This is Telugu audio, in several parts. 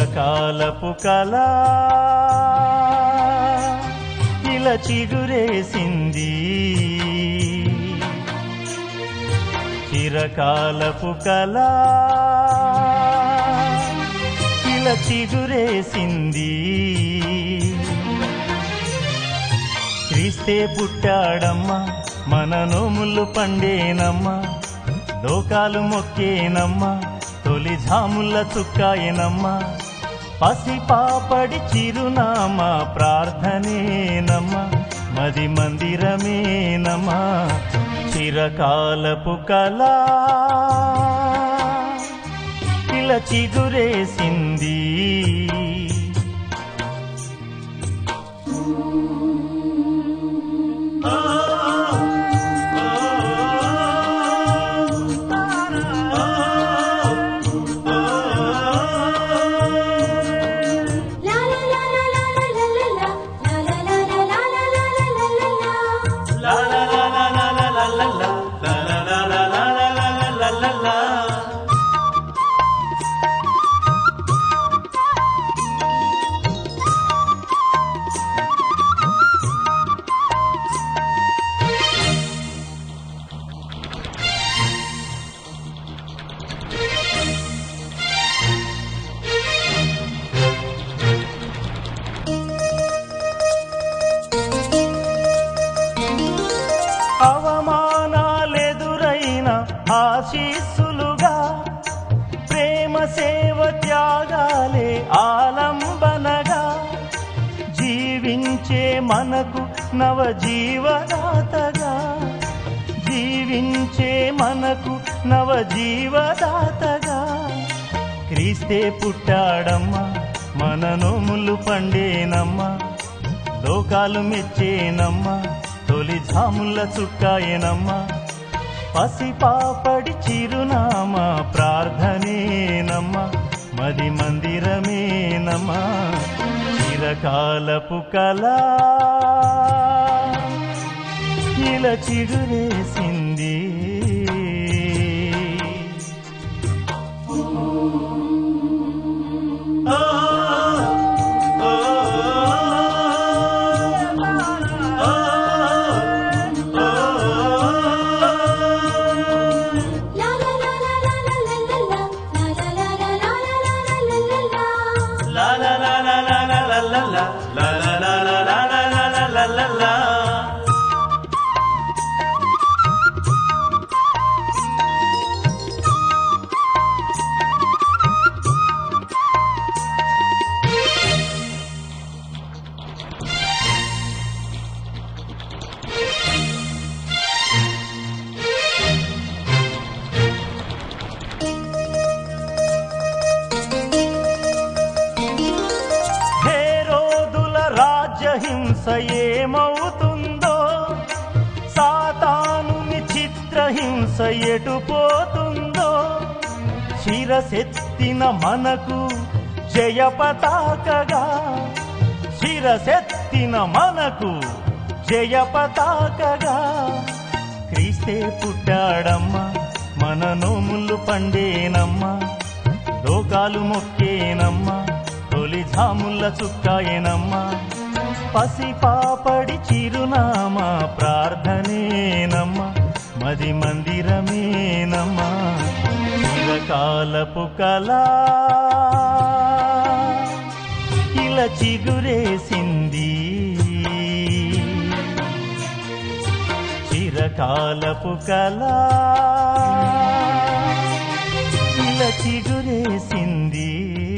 చిరకాలపు కళ ఇలా చిగురేసింది, చిరకాలపు కళ ఇలా చిగురేసింది. క్రీస్తే పుట్టాడమ్మా, మన నోములు పండేనమ్మా, లోకాలు మొక్కేనమ్మా, తొలి జాముల చుక్కాయనమ్మా, పసిపాపడి చిరునామా ప్రార్థనేనమ్మా, మది మందిరమేనమ్మా. చిరకాలపు కళ ఇలా చిగురేసింది. అవమానాలెదురైన ఆశీస్సులుగా, ప్రేమ సేవ త్యాగాలే ఆలంబనగా, జీవించే మనకు నవజీవదాతగా, జీవించే మనకు నవజీవదాతగా, క్రీస్తే పుట్టాడమ్మా, మన నోములు పండేనమ్మా, లోకాలు మెచ్చేనమ్మా, తొలి జాముల చుక్కాయనమ్మా, పసిపాపడి చిరునామా ప్రార్థనేనమ్మా, మది మందిరమేనమ్మా. చిరకాలపు కళ ఇలా చిగురేసింది. హింస ఏమవుతుందో, సాతానుని చిత్రహింస ఎటుపోతుందో, శిరసెత్తిన మనకు జయ పతాకగా, శిరసెత్తిన మనకు జయ పతాకగా, క్రీస్తే పుట్టాడమ్మా, మన నోములు పండేనమ్మా, లోకాలు మొక్కేనమ్మా, తొలి జాముల చుక్కాయనమ్మా, పసిపాపడి చిరునామా ప్రార్థనేనమ్మా, మది మందిరమేనమ్మా. చిరకాలపు కళ ఇలా చిగురేసింది, చిరకాలపు కళ ఇలా చిగురేసింది.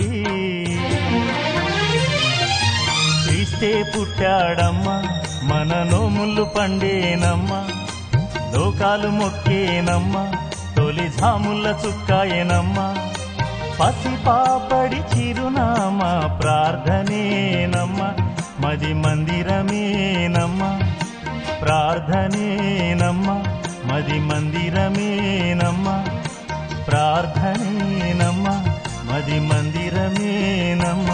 క్రీస్తే పుట్టాడమ్మా, మన నోములు పండేనమ్మా, లోకాలు మొక్కేనమ్మా, తొలి జాముల చుక్కాయనమ్మా, పసిపాపడి చిరునామా ప్రార్థనేనమ్మా, మది మందిరమేనమ్మా. ప్రార్థనేనమ్మా, మది మందిరమేనమ్మా, ప్రార్థనేనమ్మా, మది మందిరమేనమ్మా.